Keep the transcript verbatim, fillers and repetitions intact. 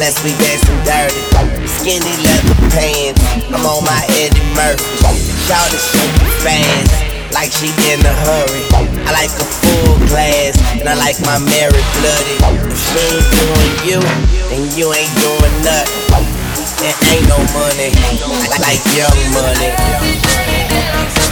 unless we dancing dirty. Skinny leather pants, I'm on my Eddie Murphy. Shout it super fast, like she in a hurry. I like a full glass, and I like my Mary bloody. If she ain't doing you, then you ain't doing nothing. It ain't no money, I like young money.